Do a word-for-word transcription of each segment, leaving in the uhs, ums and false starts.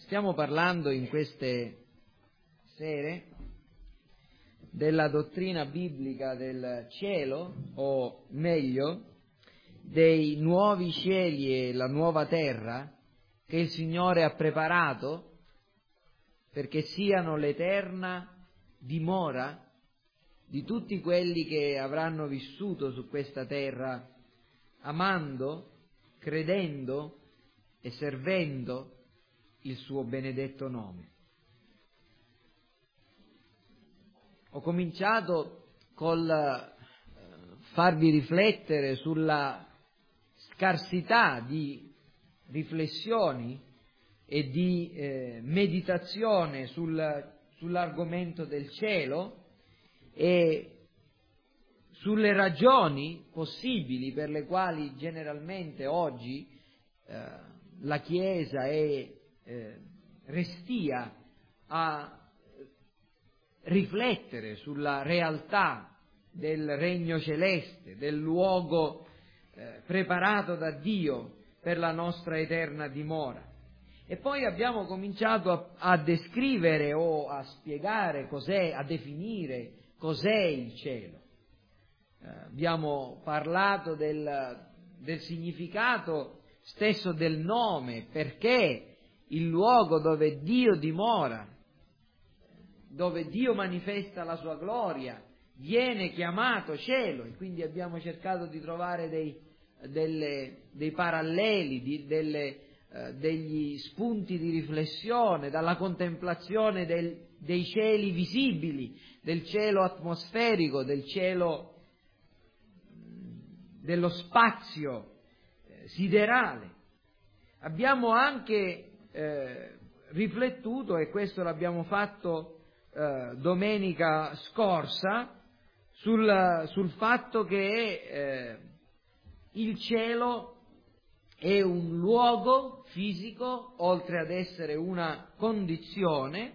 Stiamo parlando in queste sere della dottrina biblica del cielo, o meglio, dei nuovi cieli e la nuova terra che il Signore ha preparato perché siano l'eterna dimora di tutti quelli che avranno vissuto su questa terra amando, credendo e servendo il suo benedetto nome. Ho cominciato col eh, farvi riflettere sulla scarsità di riflessioni e di eh, meditazione sul, sull'argomento del cielo e sulle ragioni possibili per le quali generalmente oggi eh, la Chiesa è eh, restia a riflettere sulla realtà del regno celeste, del luogo eh, preparato da Dio per la nostra eterna dimora. E poi abbiamo cominciato a, a descrivere o a spiegare cos'è, a definire cos'è il cielo. Eh, abbiamo parlato del, del significato stesso del nome, perché il luogo dove Dio dimora, dove Dio manifesta la sua gloria, viene chiamato cielo, e quindi abbiamo cercato di trovare dei, delle, dei paralleli, di, delle, eh, degli spunti di riflessione dalla contemplazione del, dei cieli visibili, del cielo atmosferico, del cielo dello spazio eh, siderale. Abbiamo anche eh, riflettuto, e questo l'abbiamo fatto eh, domenica scorsa, sul, sul fatto che eh, il cielo è un luogo fisico, oltre ad essere una condizione,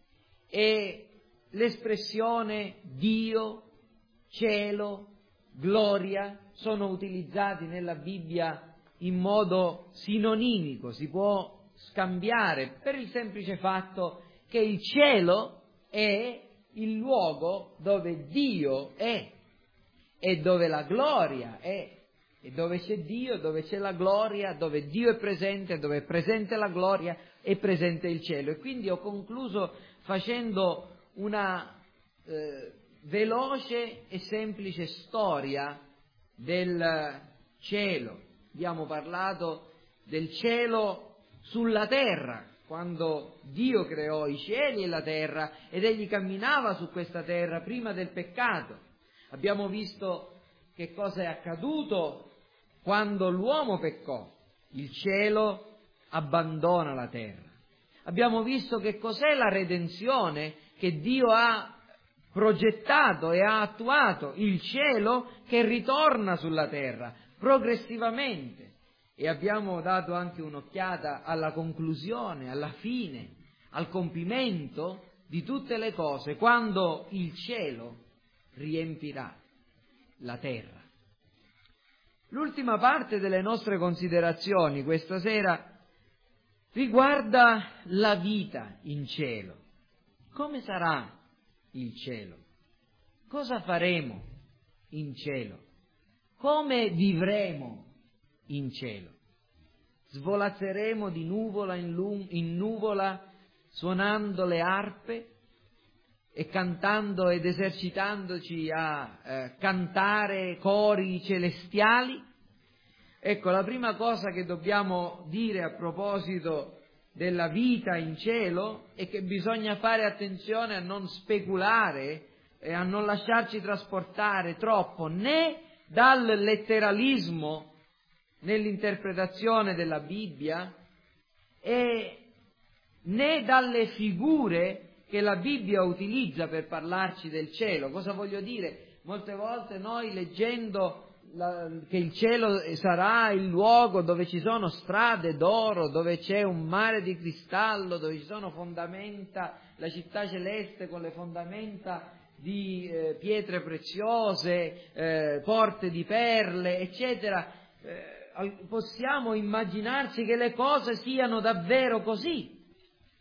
e l'espressione Dio, cielo, gloria sono utilizzati nella Bibbia in modo sinonimico. Si può scambiare per il semplice fatto che il cielo è il luogo dove Dio è e dove la gloria è. E dove c'è Dio, dove c'è la gloria, dove Dio è presente, dove è presente la gloria, è presente il cielo. E quindi ho concluso facendo una eh, veloce e semplice storia del cielo. Abbiamo parlato del cielo sulla terra, quando Dio creò i cieli e la terra ed egli camminava su questa terra prima del peccato. Abbiamo visto che cosa è accaduto quando l'uomo peccò. Il cielo abbandona la terra. Abbiamo visto che cos'è la redenzione che Dio ha progettato e ha attuato, il cielo che ritorna sulla terra progressivamente. E abbiamo dato anche un'occhiata alla conclusione, alla fine, al compimento di tutte le cose, quando il cielo riempirà la terra. L'ultima parte delle nostre considerazioni questa sera riguarda la vita in cielo. Come sarà il cielo? Cosa faremo in cielo? Come vivremo in cielo? Svolazzeremo di nuvola in, lum- in nuvola, suonando le arpe e cantando ed esercitandoci a eh, cantare cori celestiali? Ecco, la prima cosa che dobbiamo dire a proposito della vita in cielo è che bisogna fare attenzione a non speculare e a non lasciarci trasportare troppo né dal letteralismo nell'interpretazione della Bibbia e né dalle figure che la Bibbia utilizza per parlarci del cielo. Cosa voglio dire? Molte volte noi, leggendo la, che il cielo sarà il luogo dove ci sono strade d'oro, dove c'è un mare di cristallo, dove ci sono fondamenta, la città celeste con le fondamenta di eh, pietre preziose, eh, porte di perle, eccetera, eh, possiamo immaginarci che le cose siano davvero così.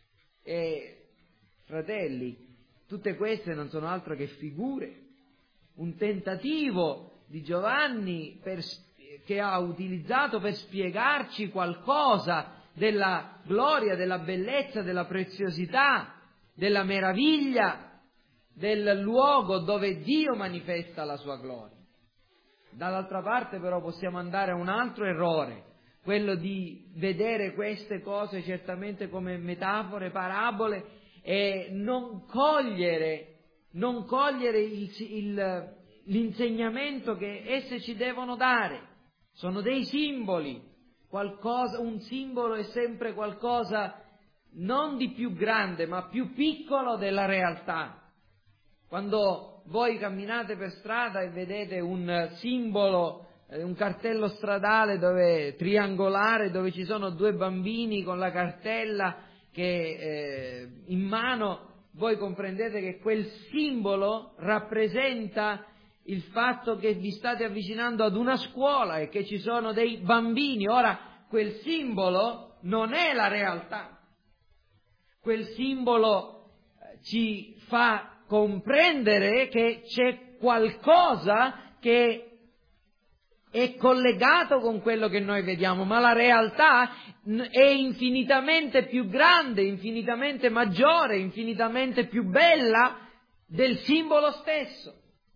E, fratelli, tutte queste non sono altro che figure, un tentativo di Giovanni per, che ha utilizzato per spiegarci qualcosa della gloria, della bellezza, della preziosità, della meraviglia del luogo dove Dio manifesta la sua gloria. Dall'altra parte però possiamo andare a un altro errore, quello di vedere queste cose certamente come metafore, parabole, e non cogliere, non cogliere il, il, l'insegnamento che esse ci devono dare. Sono dei simboli, qualcosa, un simbolo è sempre qualcosa non di più grande, ma più piccolo della realtà. Quando voi camminate per strada e vedete un simbolo, un cartello stradale dove, triangolare, dove ci sono due bambini con la cartella che eh, in mano, voi comprendete che quel simbolo rappresenta il fatto che vi state avvicinando ad una scuola e che ci sono dei bambini. Ora, quel simbolo non è la realtà. Quel simbolo ci fa comprendere che c'è qualcosa che è collegato con quello che noi vediamo, ma la realtà è infinitamente più grande, infinitamente maggiore, infinitamente più bella del simbolo stesso.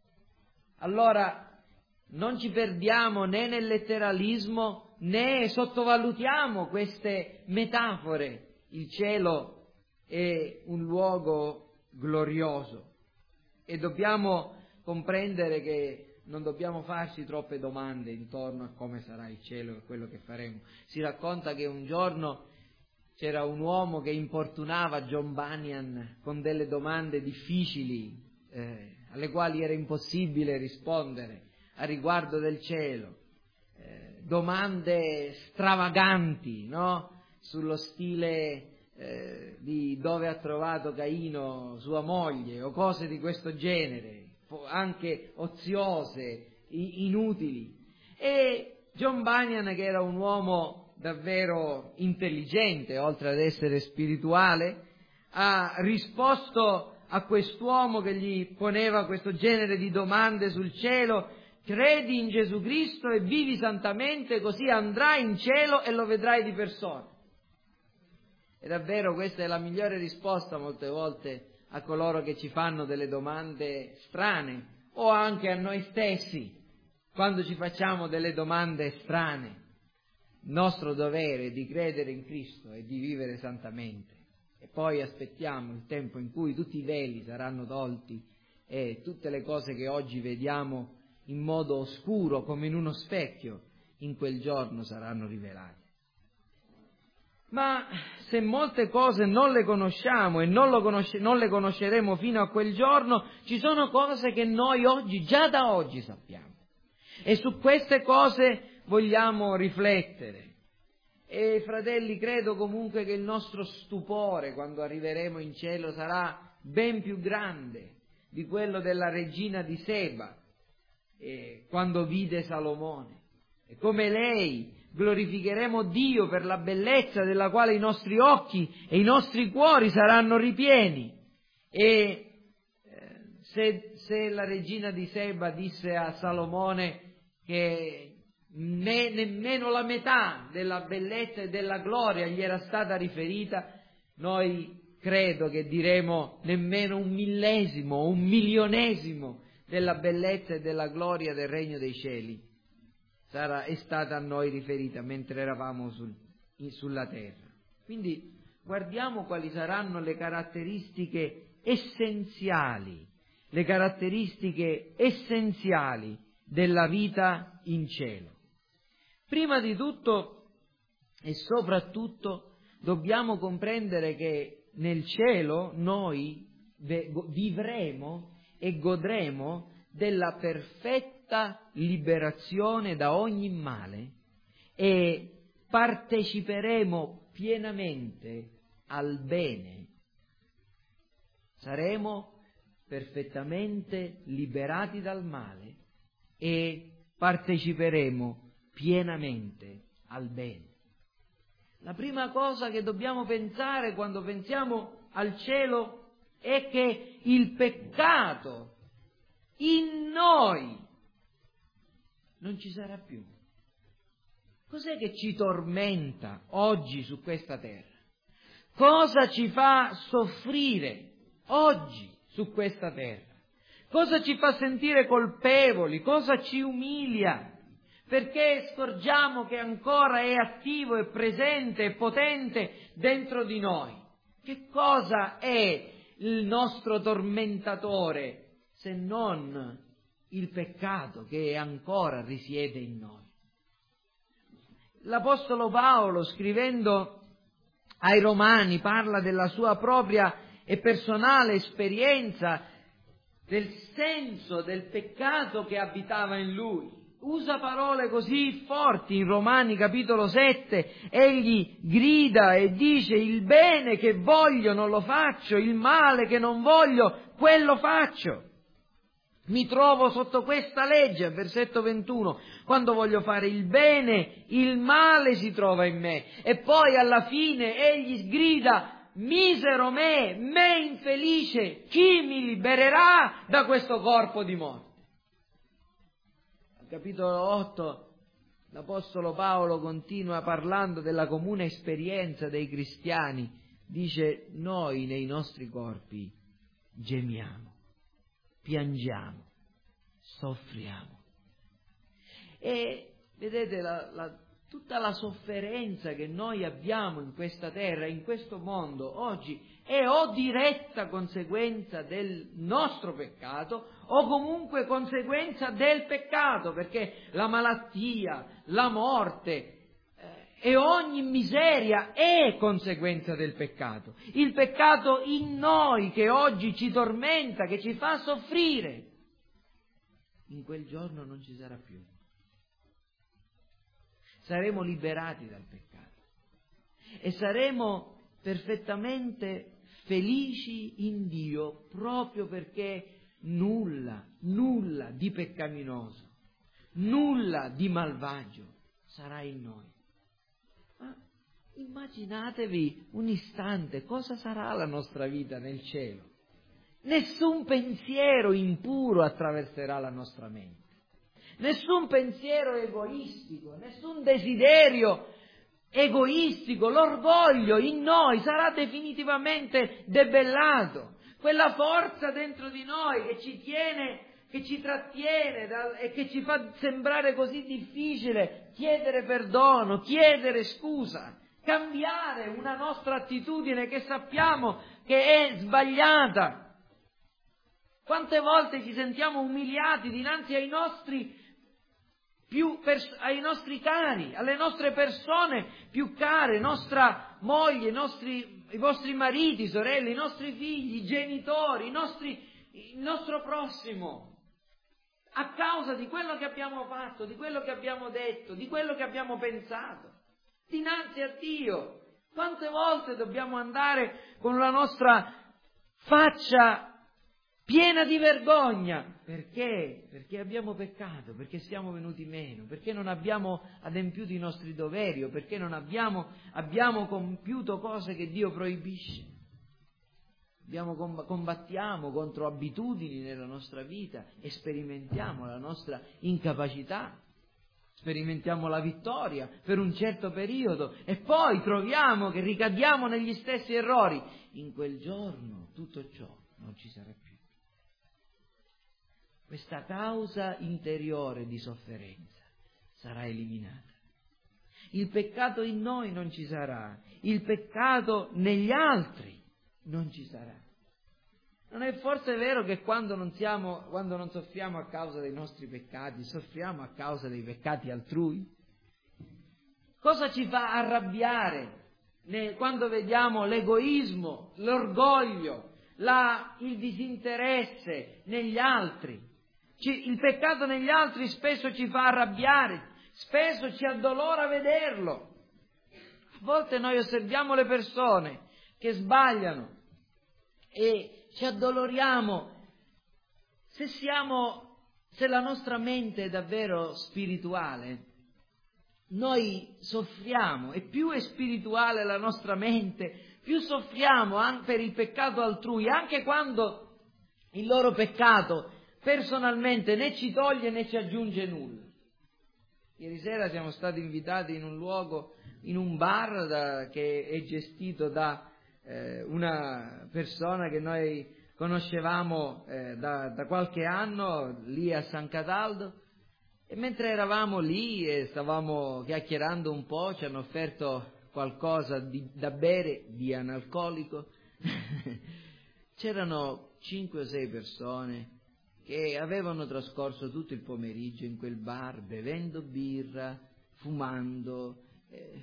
Allora non ci perdiamo né nel letteralismo né sottovalutiamo queste metafore. Il cielo è un luogo glorioso e dobbiamo comprendere che non dobbiamo farci troppe domande intorno a come sarà il cielo e quello che faremo. Si racconta che un giorno c'era un uomo che importunava John Bunyan con delle domande difficili eh, alle quali era impossibile rispondere a riguardo del cielo, eh, domande stravaganti, no? Sullo stile eh, di dove ha trovato Caino sua moglie o cose di questo genere, anche oziose, inutili. E John Bunyan, che era un uomo davvero intelligente, oltre ad essere spirituale, ha risposto a quest'uomo che gli poneva questo genere di domande sul cielo: credi in Gesù Cristo e vivi santamente, così andrai in cielo e lo vedrai di persona. E davvero questa è la migliore risposta molte volte a coloro che ci fanno delle domande strane, o anche a noi stessi quando ci facciamo delle domande strane. Il nostro dovere è di credere in Cristo e di vivere santamente, e poi aspettiamo il tempo in cui tutti i veli saranno tolti e tutte le cose che oggi vediamo in modo oscuro come in uno specchio in quel giorno saranno rivelate. Ma se molte cose non le conosciamo e non, lo conosce, non le conosceremo fino a quel giorno, ci sono cose che noi oggi, già da oggi sappiamo. E su queste cose vogliamo riflettere. E fratelli, credo comunque che il nostro stupore quando arriveremo in cielo sarà ben più grande di quello della regina di Seba, eh, quando vide Salomone. E come lei glorificheremo Dio per la bellezza della quale i nostri occhi e i nostri cuori saranno ripieni. E eh, se, se la regina di Seba disse a Salomone che ne, nemmeno la metà della bellezza e della gloria gli era stata riferita, noi credo che diremo nemmeno un millesimo, un milionesimo della bellezza e della gloria del regno dei cieli sarà, è stata a noi riferita mentre eravamo sul, sulla terra. Quindi guardiamo quali saranno le caratteristiche essenziali, le caratteristiche essenziali della vita in cielo. Prima di tutto e soprattutto dobbiamo comprendere che nel cielo noi vivremo e godremo della perfetta liberazione da ogni male e parteciperemo pienamente al bene. Saremo perfettamente liberati dal male e parteciperemo pienamente al bene. La prima cosa che dobbiamo pensare quando pensiamo al cielo è che il peccato in noi non ci sarà più. Cos'è che ci tormenta oggi su questa terra? Cosa ci fa soffrire oggi su questa terra? Cosa ci fa sentire colpevoli? Cosa ci umilia? Perché scorgiamo che ancora è attivo, è presente, è potente dentro di noi. Che cosa è il nostro tormentatore se non il peccato che ancora risiede in noi? L'Apostolo Paolo, scrivendo ai Romani, parla della sua propria e personale esperienza, del senso del peccato che abitava in lui. Usa parole così forti in Romani capitolo sette, egli grida e dice: il bene che voglio non lo faccio, il male che non voglio, quello faccio. Mi trovo sotto questa legge, versetto ventuno, quando voglio fare il bene, il male si trova in me. E poi alla fine egli grida: misero me, me infelice, chi mi libererà da questo corpo di morte? Al capitolo otto l'Apostolo Paolo continua parlando della comune esperienza dei cristiani. Dice: noi nei nostri corpi gemiamo, piangiamo, soffriamo. E vedete la, la, tutta la sofferenza che noi abbiamo in questa terra, in questo mondo oggi, è o diretta conseguenza del nostro peccato o comunque conseguenza del peccato, perché la malattia, la morte e ogni miseria è conseguenza del peccato. Il peccato in noi che oggi ci tormenta, che ci fa soffrire, in quel giorno non ci sarà più. Saremo liberati dal peccato e saremo perfettamente felici in Dio, proprio perché nulla, nulla di peccaminoso, nulla di malvagio sarà in noi. Ma immaginatevi un istante cosa sarà la nostra vita nel cielo. Nessun pensiero impuro attraverserà la nostra mente, nessun pensiero egoistico, nessun desiderio egoistico, l'orgoglio in noi sarà definitivamente debellato. Quella forza dentro di noi che ci tiene, che ci trattiene da, e che ci fa sembrare così difficile chiedere perdono, chiedere scusa, cambiare una nostra attitudine che sappiamo che è sbagliata. Quante volte ci sentiamo umiliati dinanzi ai nostri più pers- ai nostri cari, alle nostre persone più care, nostra moglie, i nostri, i vostri mariti, sorelle, i nostri figli, i genitori, i nostri, il nostro prossimo, a causa di quello che abbiamo fatto, di quello che abbiamo detto, di quello che abbiamo pensato, dinanzi a Dio. Quante volte dobbiamo andare con la nostra faccia piena di vergogna? Perché? Perché abbiamo peccato, perché siamo venuti meno, perché non abbiamo adempiuto i nostri doveri o perché non abbiamo, abbiamo compiuto cose che Dio proibisce. Abbiamo, combattiamo contro abitudini nella nostra vita e sperimentiamo la nostra incapacità, sperimentiamo la vittoria per un certo periodo e poi troviamo che ricadiamo negli stessi errori. In quel giorno tutto ciò non ci sarà più. Questa causa interiore di sofferenza sarà eliminata. Il peccato in noi non ci sarà, il peccato negli altri non ci sarà. Non è forse vero che quando non siamo, quando non soffriamo a causa dei nostri peccati, soffriamo a causa dei peccati altrui? Cosa ci fa arrabbiare quando vediamo l'egoismo, l'orgoglio, la, il disinteresse negli altri? Ci, il peccato negli altri spesso ci fa arrabbiare, spesso ci addolora vederlo. A volte noi osserviamo le persone che sbagliano e ci addoloriamo. Se siamo, se la nostra mente è davvero spirituale, noi soffriamo, e più è spirituale la nostra mente, più soffriamo anche per il peccato altrui, anche quando il loro peccato personalmente né ci toglie né ci aggiunge nulla. Ieri sera siamo stati invitati in un luogo, in un bar da, che è gestito da eh, una persona che noi conoscevamo eh, da, da qualche anno lì a San Cataldo, e mentre eravamo lì e stavamo chiacchierando un po', ci hanno offerto qualcosa di, da bere di analcolico. C'erano cinque o sei persone che avevano trascorso tutto il pomeriggio in quel bar bevendo birra, fumando, eh,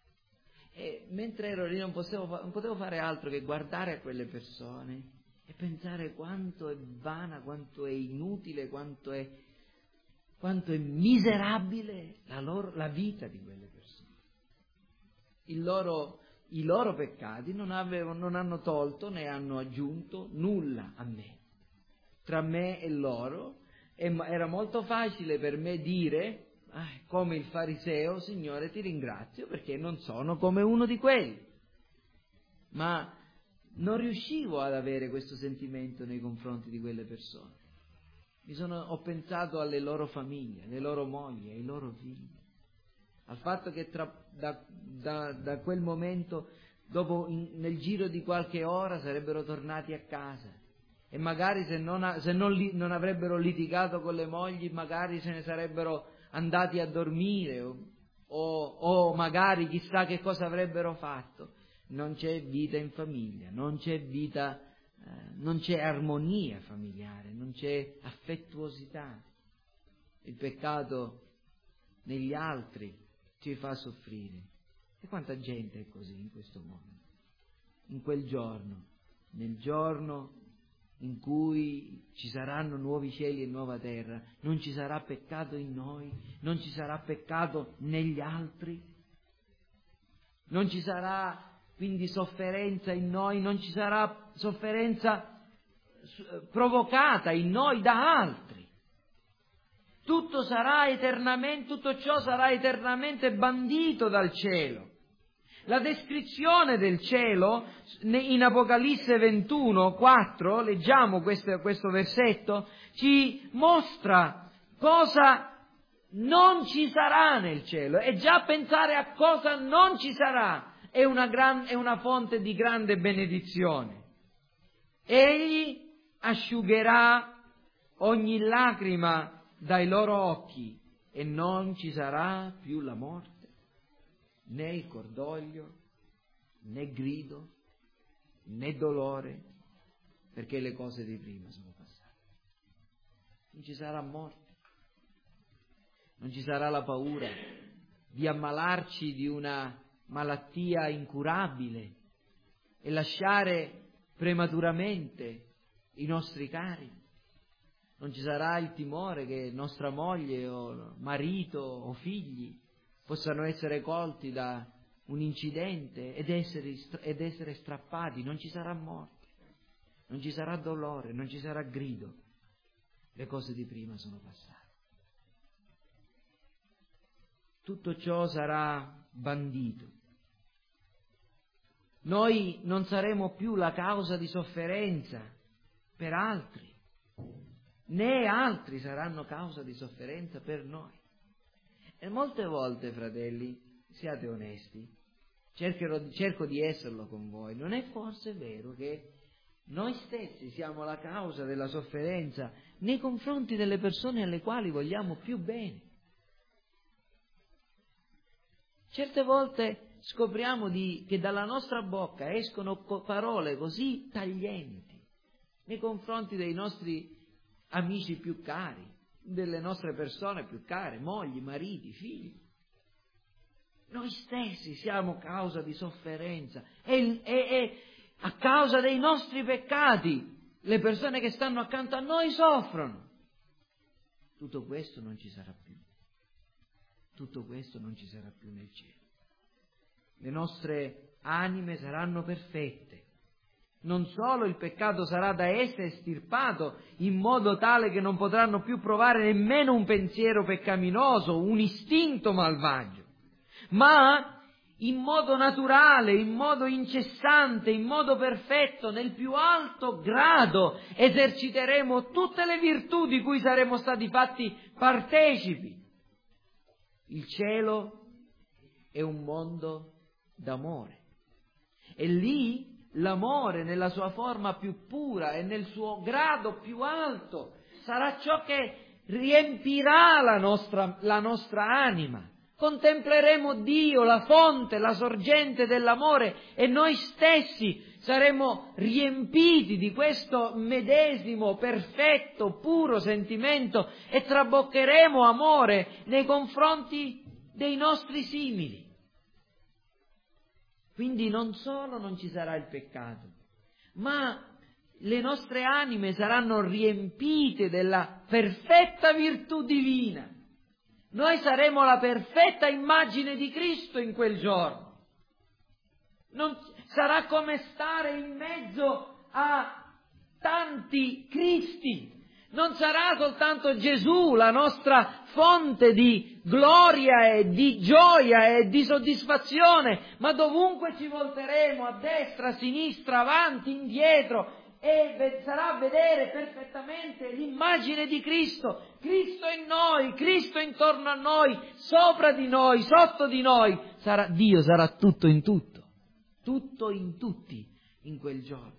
e mentre ero lì non potevo, non potevo fare altro che guardare a quelle persone e pensare quanto è vana, quanto è inutile, quanto è, quanto è miserabile la, loro, la vita di quelle persone. Il loro, I loro peccati non, avevano, non hanno tolto né hanno aggiunto nulla a me. Tra me e loro era molto facile per me dire, ah, come il fariseo, Signore ti ringrazio perché non sono come uno di quelli. Ma non riuscivo ad avere questo sentimento nei confronti di quelle persone. Mi sono, ho pensato alle loro famiglie, alle loro mogli, ai loro figli, al fatto che tra, da, da, da quel momento, dopo in, nel giro di qualche ora, sarebbero tornati a casa. E magari se, non, se non, li, non avrebbero litigato con le mogli, magari se ne sarebbero andati a dormire o, o, o magari chissà che cosa avrebbero fatto. Non c'è vita in famiglia, non c'è vita, eh, non c'è armonia familiare, non c'è affettuosità. Il peccato negli altri ci fa soffrire. E quanta gente è così in questo mondo? In quel giorno, nel giorno in cui ci saranno nuovi cieli e nuova terra, non ci sarà peccato in noi, non ci sarà peccato negli altri, non ci sarà quindi sofferenza in noi, non ci sarà sofferenza provocata in noi da altri. Tutto sarà eternamente, tutto ciò sarà eternamente bandito dal cielo. La descrizione del cielo in Apocalisse ventuno, quattro, leggiamo questo, questo versetto, ci mostra cosa non ci sarà nel cielo, e già pensare a cosa non ci sarà è una, gran, è una fonte di grande benedizione. Egli asciugherà ogni lacrima dai loro occhi e non ci sarà più la morte, né il cordoglio, né grido, né dolore, perché le cose di prima sono passate. Non ci sarà morte, non ci sarà la paura di ammalarci di una malattia incurabile e lasciare prematuramente i nostri cari. Non ci sarà il timore che nostra moglie o marito o figli possano essere colti da un incidente ed essere, ed essere strappati. Non ci sarà morte, non ci sarà dolore, non ci sarà grido. Le cose di prima sono passate. Tutto ciò sarà bandito. Noi non saremo più la causa di sofferenza per altri, né altri saranno causa di sofferenza per noi. E molte volte, fratelli, siate onesti, cercherò, cerco di esserlo con voi, non è forse vero che noi stessi siamo la causa della sofferenza nei confronti delle persone alle quali vogliamo più bene? Certe volte scopriamo di, che dalla nostra bocca escono co- parole così taglienti nei confronti dei nostri amici più cari, delle nostre persone più care, mogli, mariti, figli. Noi stessi siamo causa di sofferenza e, e, e a causa dei nostri peccati le persone che stanno accanto a noi soffrono. Tutto questo non ci sarà più. Tutto questo non ci sarà più nel cielo. Le nostre anime saranno perfette. Non solo il peccato sarà da esse estirpato in modo tale che non potranno più provare nemmeno un pensiero peccaminoso, un istinto malvagio, ma in modo naturale, in modo incessante, in modo perfetto, nel più alto grado eserciteremo tutte le virtù di cui saremo stati fatti partecipi. Il cielo è un mondo d'amore e lì l'amore nella sua forma più pura e nel suo grado più alto sarà ciò che riempirà la nostra, la nostra anima. Contempleremo Dio, la fonte, la sorgente dell'amore, e noi stessi saremo riempiti di questo medesimo, perfetto, puro sentimento e traboccheremo amore nei confronti dei nostri simili. Quindi non solo non ci sarà il peccato, ma le nostre anime saranno riempite della perfetta virtù divina. Noi saremo la perfetta immagine di Cristo in quel giorno. Non sarà come stare in mezzo a tanti Cristi. Non sarà soltanto Gesù la nostra fonte di gloria e di gioia e di soddisfazione, ma dovunque ci volteremo, a destra, a sinistra, avanti, indietro, e sarà vedere perfettamente l'immagine di Cristo, Cristo in noi, Cristo intorno a noi, sopra di noi, sotto di noi. Sarà, Dio sarà tutto in tutto, tutto in tutti in quel giorno.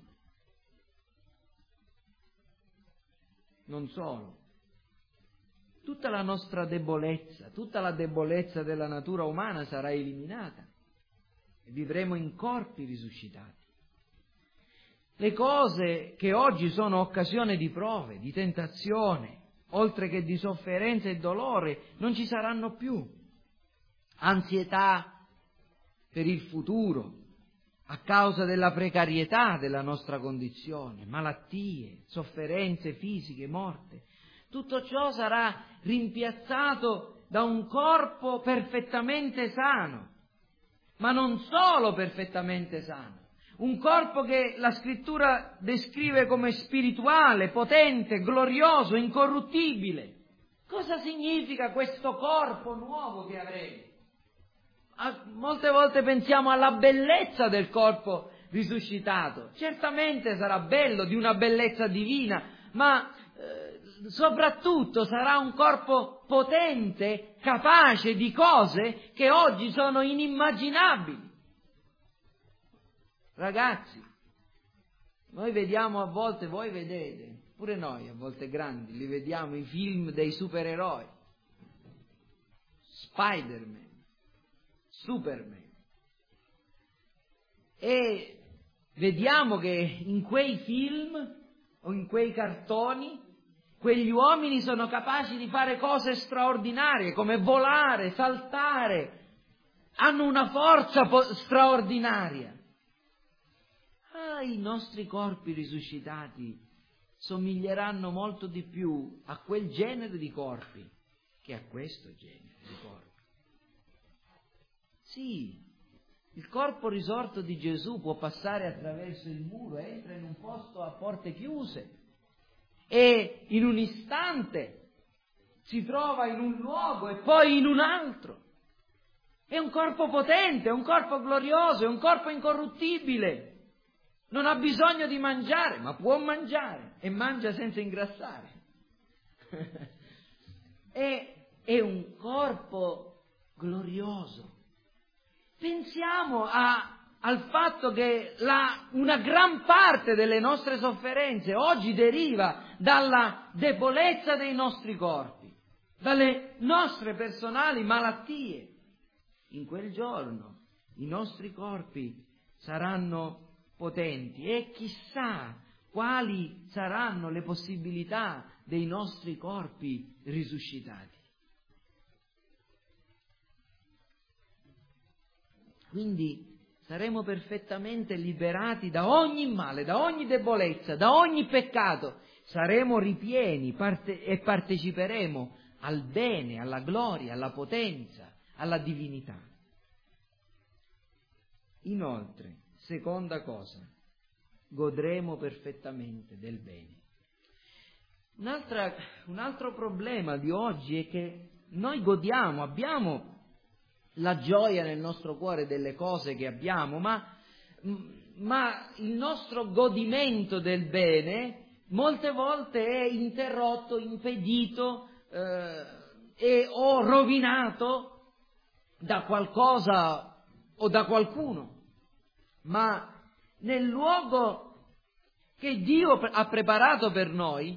Non solo, tutta la nostra debolezza, tutta la debolezza della natura umana sarà eliminata e vivremo in corpi risuscitati. Le cose che oggi sono occasione di prove, di tentazione, oltre che di sofferenza e dolore, non ci saranno più. Ansietà per il futuro, a causa della precarietà della nostra condizione, malattie, sofferenze fisiche, morte. Tutto ciò sarà rimpiazzato da un corpo perfettamente sano, ma non solo perfettamente sano. Un corpo che la Scrittura descrive come spirituale, potente, glorioso, incorruttibile. Cosa significa questo corpo nuovo che avremo? Molte volte pensiamo alla bellezza del corpo risuscitato. Certamente sarà bello, di una bellezza divina, ma eh, soprattutto sarà un corpo potente, capace di cose che oggi sono inimmaginabili. Ragazzi, noi vediamo a volte, voi vedete, pure noi a volte grandi, li vediamo i film dei supereroi, Spider-Man, Superman, e vediamo che in quei film o in quei cartoni quegli uomini sono capaci di fare cose straordinarie come volare, saltare, hanno una forza po- straordinaria. Ah, i nostri corpi risuscitati somiglieranno molto di più a quel genere di corpi che a questo genere di corpi. Sì, il corpo risorto di Gesù può passare attraverso il muro, entra in un posto a porte chiuse e in un istante si trova in un luogo e poi in un altro. È un corpo potente, è un corpo glorioso, è un corpo incorruttibile. Non ha bisogno di mangiare, ma può mangiare e mangia senza ingrassare. è, è un corpo glorioso. Pensiamo a, al fatto che la, una gran parte delle nostre sofferenze oggi deriva dalla debolezza dei nostri corpi, dalle nostre personali malattie. In quel giorno i nostri corpi saranno potenti e chissà quali saranno le possibilità dei nostri corpi risuscitati. Quindi saremo perfettamente liberati da ogni male, da ogni debolezza, da ogni peccato. Saremo ripieni parte- e parteciperemo al bene, alla gloria, alla potenza, alla divinità. Inoltre, seconda cosa, godremo perfettamente del bene. Un'altra, un altro problema di oggi è che noi godiamo, abbiamo la gioia nel nostro cuore delle cose che abbiamo, ma, ma il nostro godimento del bene molte volte è interrotto, impedito eh, e o rovinato da qualcosa o da qualcuno. Ma nel luogo che Dio ha preparato per noi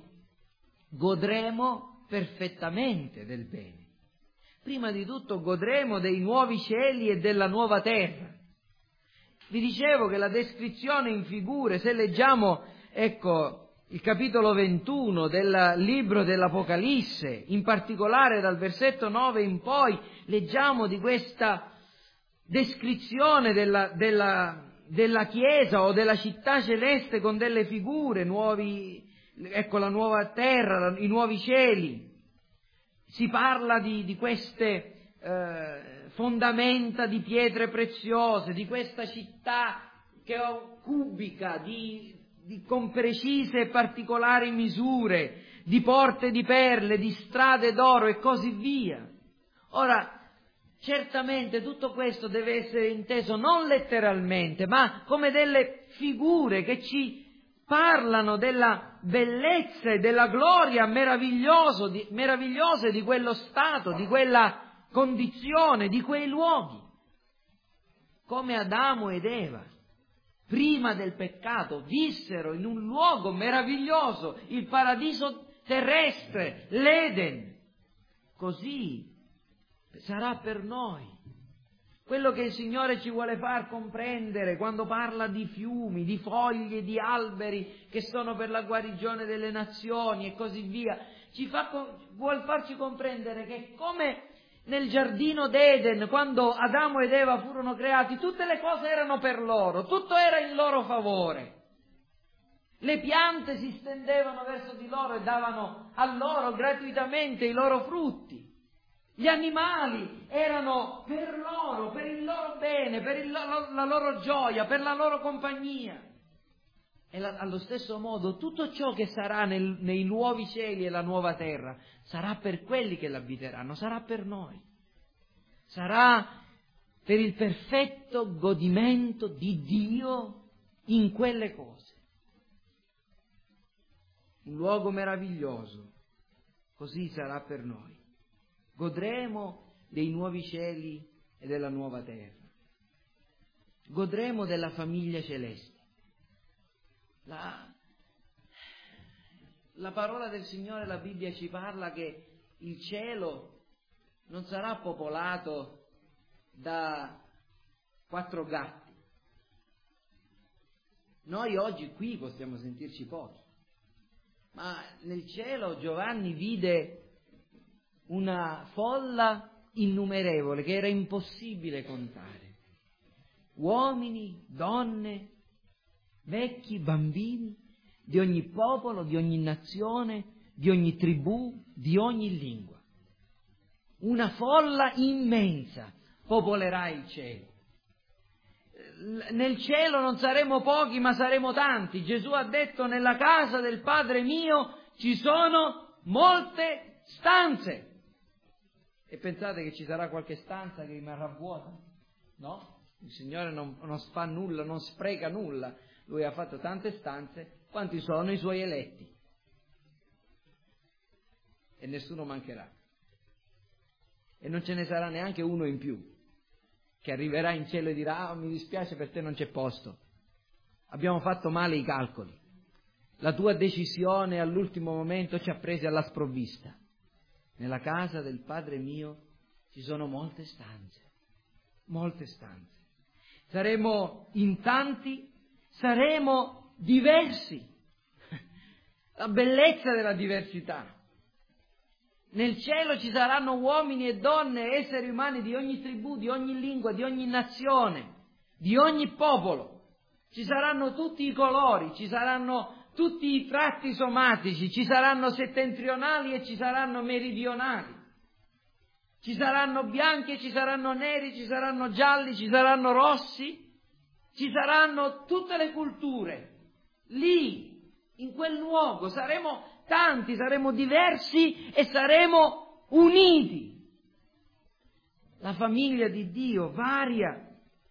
godremo perfettamente del bene. Prima di tutto godremo dei nuovi cieli e della nuova terra. Vi dicevo che la descrizione in figure, se leggiamo, ecco, il capitolo ventuno del libro dell'Apocalisse, in particolare dal versetto nove in poi, leggiamo di questa descrizione della, della, della Chiesa o della città celeste con delle figure, nuovi, ecco la nuova terra, i nuovi cieli. Si parla di, di queste eh, fondamenta di pietre preziose, di questa città che è cubica, di, di, con precise e particolari misure, di porte di perle, di strade d'oro e così via. Ora, certamente tutto questo deve essere inteso non letteralmente, ma come delle figure che ci parlano della bellezza e della gloria meraviglioso di, meravigliose di quello stato, di quella condizione, di quei luoghi. Come Adamo ed Eva, prima del peccato, vissero in un luogo meraviglioso, il paradiso terrestre, l'Eden. Così sarà per noi. Quello che il Signore ci vuole far comprendere quando parla di fiumi, di foglie, di alberi che sono per la guarigione delle nazioni e così via, ci fa, vuol farci comprendere che come nel giardino d'Eden, quando Adamo ed Eva furono creati, tutte le cose erano per loro, tutto era in loro favore. Le piante si stendevano verso di loro e davano a loro gratuitamente i loro frutti. Gli animali erano per loro, per il loro bene, per il loro, la loro gioia, per la loro compagnia. E la, allo stesso modo tutto ciò che sarà nel, nei nuovi cieli e la nuova terra sarà per quelli che l'abiteranno, sarà per noi. Sarà per il perfetto godimento di Dio in quelle cose. Un luogo meraviglioso, così sarà per noi. Godremo dei nuovi cieli e della nuova terra. Godremo della famiglia celeste. La, la parola del Signore, la Bibbia ci parla che il cielo non sarà popolato da quattro gatti. Noi oggi qui possiamo sentirci pochi, ma nel cielo Giovanni vide una folla innumerevole che era impossibile contare. Uomini, donne, vecchi, bambini, di ogni popolo, di ogni nazione, di ogni tribù, di ogni lingua. Una folla immensa popolerà il cielo. Nel cielo non saremo pochi, ma saremo tanti. Gesù ha detto: nella casa del Padre mio ci sono molte stanze. E pensate che ci sarà qualche stanza che rimarrà vuota? No? Il Signore non, non fa nulla, non spreca nulla. Lui ha fatto tante stanze. Quanti sono i Suoi eletti? E nessuno mancherà. E non ce ne sarà neanche uno in più che arriverà in cielo e dirà: ah, mi dispiace, per te non c'è posto. Abbiamo fatto male i calcoli. La tua decisione all'ultimo momento ci ha presi alla sprovvista. Nella casa del Padre mio ci sono molte stanze, molte stanze. Saremo in tanti, saremo diversi. La bellezza della diversità. Nel cielo ci saranno uomini e donne, esseri umani di ogni tribù, di ogni lingua, di ogni nazione, di ogni popolo. Ci saranno tutti i colori, ci saranno tutti i tratti somatici, ci saranno settentrionali e ci saranno meridionali, ci saranno bianchi e ci saranno neri, ci saranno gialli, ci saranno rossi, ci saranno tutte le culture. Lì, in quel luogo, saremo tanti, saremo diversi e saremo uniti. la famiglia di Dio varia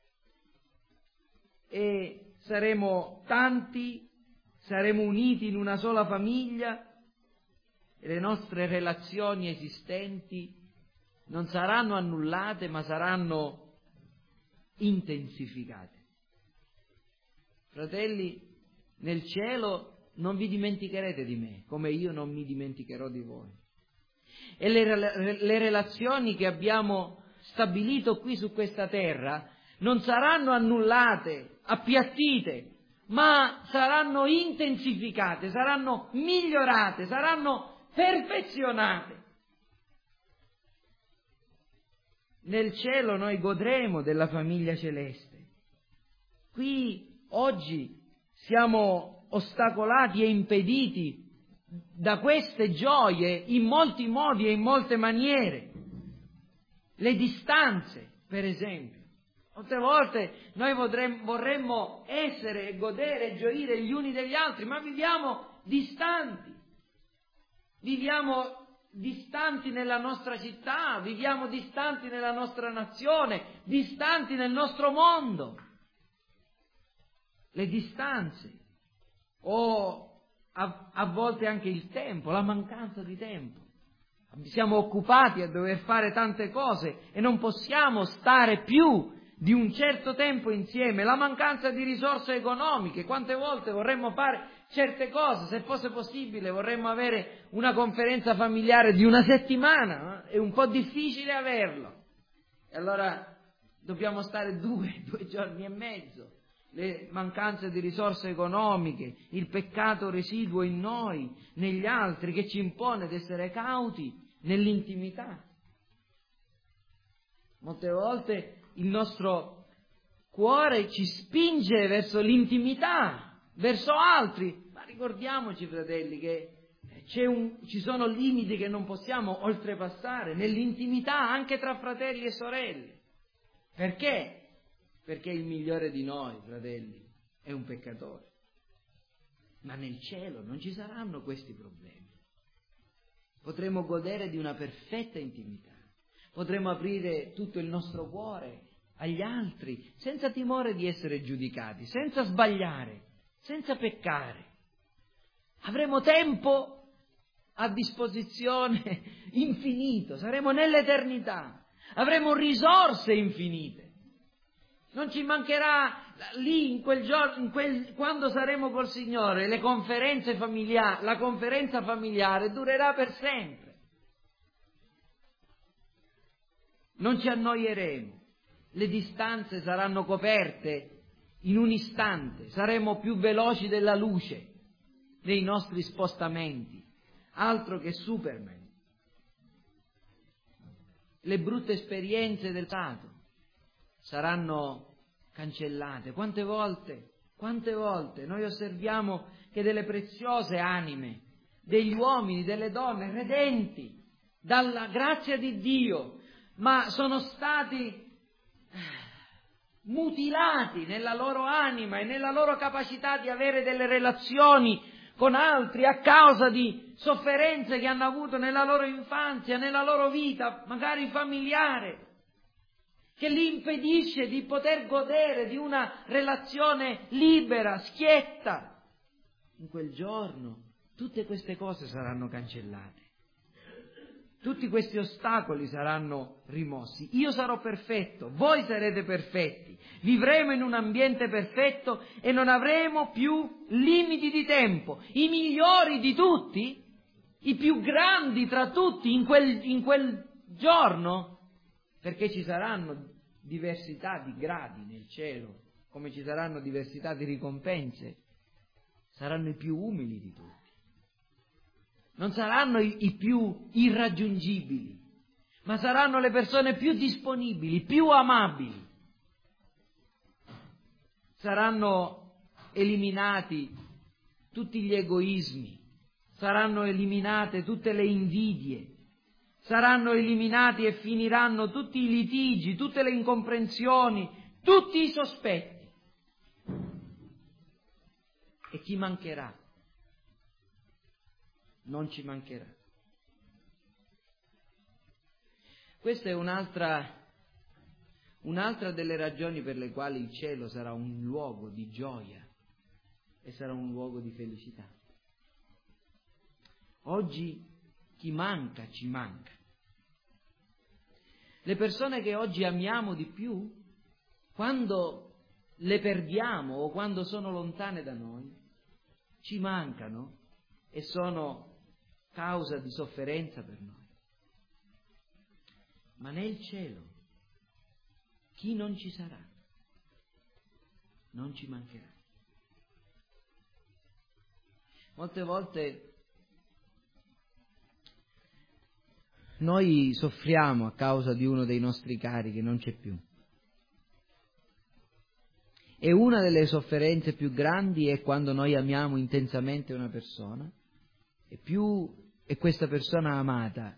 e saremo tanti, saremo uniti in una sola famiglia e le nostre relazioni esistenti non saranno annullate ma saranno intensificate. Fratelli, nel cielo non vi dimenticherete di me, come io non mi dimenticherò di voi. E le, le relazioni che abbiamo stabilito qui su questa terra non saranno annullate, appiattite, ma saranno intensificate, saranno migliorate, saranno perfezionate. Nel cielo noi godremo della famiglia celeste. Qui oggi siamo ostacolati e impediti da queste gioie in molti modi e in molte maniere. Le distanze, per esempio. Molte volte noi vorremmo, vorremmo essere e godere e gioire gli uni degli altri, ma viviamo distanti. Viviamo distanti nella nostra città, viviamo distanti nella nostra nazione, distanti nel nostro mondo. Le distanze, o a, a volte anche il tempo, la mancanza di tempo. Siamo occupati a dover fare tante cose e non possiamo stare più di un certo tempo insieme, la mancanza di risorse economiche. Quante volte vorremmo fare certe cose, se fosse possibile vorremmo avere una conferenza familiare di una settimana, eh? È un po' difficile averlo. E allora dobbiamo stare due, due giorni e mezzo. Le mancanze di risorse economiche, il peccato residuo in noi, negli altri, che ci impone di essere cauti nell'intimità. Molte volte il nostro cuore ci spinge verso l'intimità, verso altri, ma ricordiamoci, fratelli, che c'è un, ci sono limiti che non possiamo oltrepassare nell'intimità anche tra fratelli e sorelle. Perché? Perché il migliore di noi, fratelli, è un peccatore. Ma nel cielo non ci saranno questi problemi. Potremo godere di una perfetta intimità. Potremo aprire tutto il nostro cuore agli altri, senza timore di essere giudicati, senza sbagliare, senza peccare. Avremo tempo a disposizione infinito, saremo nell'eternità, avremo risorse infinite. Non ci mancherà lì in quel giorno, in quel, quando saremo col Signore, le conferenze familiari, la conferenza familiare durerà per sempre. Non ci annoieremo, le distanze saranno coperte in un istante, saremo più veloci della luce nei nostri spostamenti, altro che Superman. Le brutte esperienze del passato saranno cancellate. Quante volte, quante volte noi osserviamo che delle preziose anime, degli uomini, delle donne redenti dalla grazia di Dio, ma sono stati mutilati nella loro anima e nella loro capacità di avere delle relazioni con altri a causa di sofferenze che hanno avuto nella loro infanzia, nella loro vita, magari familiare, che li impedisce di poter godere di una relazione libera, schietta. In quel giorno tutte queste cose saranno cancellate. Tutti questi ostacoli saranno rimossi. Io sarò perfetto, voi sarete perfetti, vivremo in un ambiente perfetto e non avremo più limiti di tempo. I migliori di tutti, i più grandi tra tutti in quel, in quel giorno, perché ci saranno diversità di gradi nel cielo, come ci saranno diversità di ricompense, saranno i più umili di tutti. Non saranno i, i più irraggiungibili, ma saranno le persone più disponibili, più amabili. Saranno eliminati tutti gli egoismi, saranno eliminate tutte le invidie, saranno eliminati e finiranno tutti i litigi, tutte le incomprensioni, tutti i sospetti. E chi mancherà? Non ci mancherà. Questa è un'altra un'altra delle ragioni per le quali il cielo sarà un luogo di gioia e sarà un luogo di felicità. Oggi chi manca, ci manca. Le persone che oggi amiamo di più, quando le perdiamo o quando sono lontane da noi, ci mancano e sono causa di sofferenza per noi. Ma nel cielo, chi non ci sarà, non ci mancherà. Molte volte noi soffriamo a causa di uno dei nostri cari che non c'è più. E una delle sofferenze più grandi è quando noi amiamo intensamente una persona e più è questa persona amata,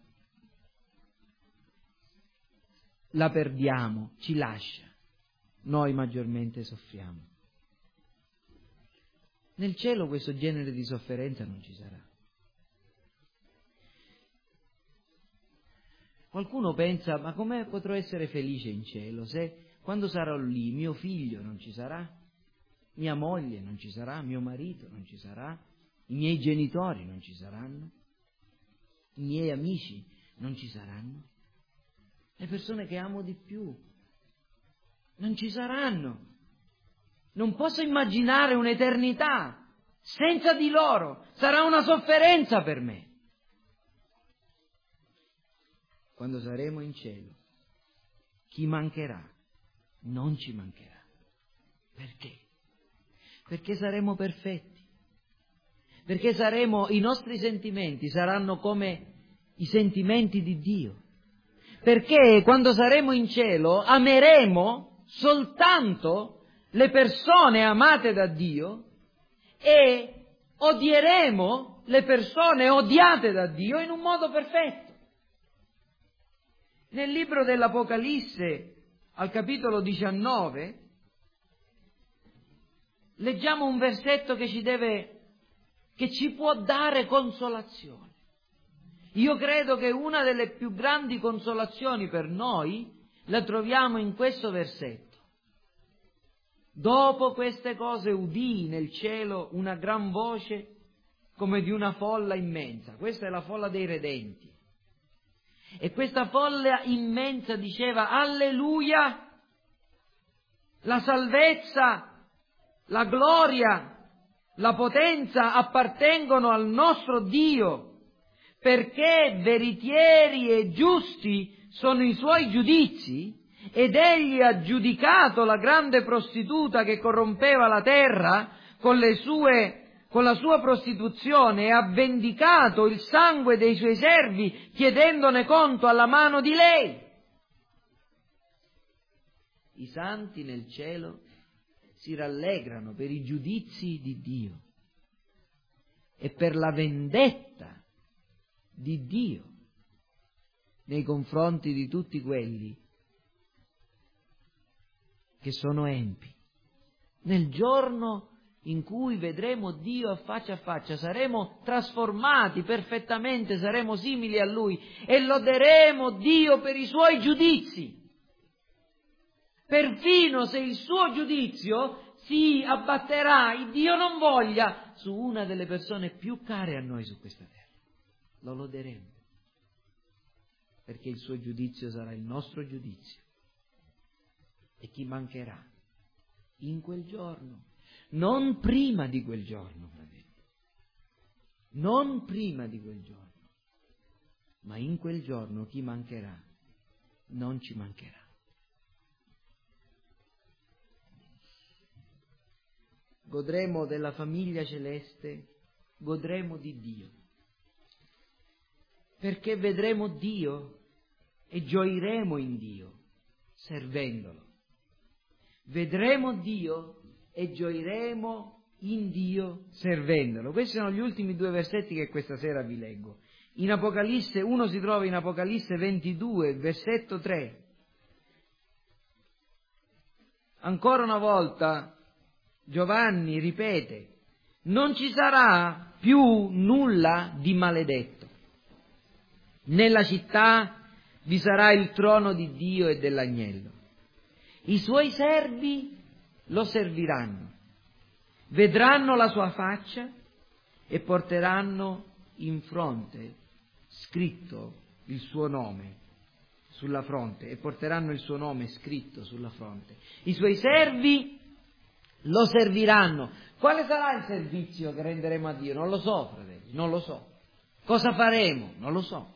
la perdiamo, ci lascia, noi maggiormente soffriamo. Nel cielo questo genere di sofferenza non ci sarà. Qualcuno pensa, ma come potrò essere felice in cielo se quando sarò lì mio figlio non ci sarà, mia moglie non ci sarà, mio marito non ci sarà, i miei genitori non ci saranno, i miei amici non ci saranno, le persone che amo di più non ci saranno. Non posso immaginare un'eternità senza di loro, sarà una sofferenza per me. Quando saremo in cielo, chi mancherà non ci mancherà. Perché? Perché saremo perfetti. Perché saremo, i nostri sentimenti saranno come i sentimenti di Dio. Perché quando saremo in cielo ameremo soltanto le persone amate da Dio e odieremo le persone odiate da Dio in un modo perfetto. Nel libro dell'Apocalisse, al capitolo diciannove, leggiamo un versetto che ci deve, che ci può dare consolazione. Io credo che una delle più grandi consolazioni per noi la troviamo in questo versetto. Dopo queste cose udii nel cielo una gran voce come di una folla immensa. Questa è la folla dei redenti. E questa folla immensa diceva: Alleluia! La salvezza, la gloria, la potenza appartengono al nostro Dio, perché veritieri e giusti sono i suoi giudizi, ed egli ha giudicato la grande prostituta che corrompeva la terra con le sue con la sua prostituzione e ha vendicato il sangue dei suoi servi chiedendone conto alla mano di lei. I santi nel cielo si rallegrano per i giudizi di Dio e per la vendetta di Dio nei confronti di tutti quelli che sono empi. Nel giorno in cui vedremo Dio a faccia a faccia, saremo trasformati perfettamente, saremo simili a Lui e loderemo Dio per i Suoi giudizi. Perfino se il Suo giudizio si abbatterà, il Dio non voglia, su una delle persone più care a noi su questa terra. Lo loderemo, perché il Suo giudizio sarà il nostro giudizio. E chi mancherà in quel giorno? Non prima di quel giorno, fratelli, non prima di quel giorno, ma in quel giorno chi mancherà non ci mancherà. Godremo della famiglia celeste, godremo di Dio, perché vedremo Dio e gioiremo in Dio, servendolo. Vedremo Dio e gioiremo in Dio servendolo. Questi sono gli ultimi due versetti che questa sera vi leggo. In Apocalisse, uno si trova in Apocalisse ventidue, versetto tre. Ancora una volta Giovanni ripete: non ci sarà più nulla di maledetto. Nella città vi sarà il trono di Dio e dell'agnello. I suoi servi lo serviranno, vedranno la sua faccia e porteranno in fronte scritto il suo nome sulla fronte e porteranno il suo nome scritto sulla fronte. I suoi servi lo serviranno. Quale sarà il servizio che renderemo a Dio? Non lo so, fratelli, non lo so. Cosa faremo? Non lo so.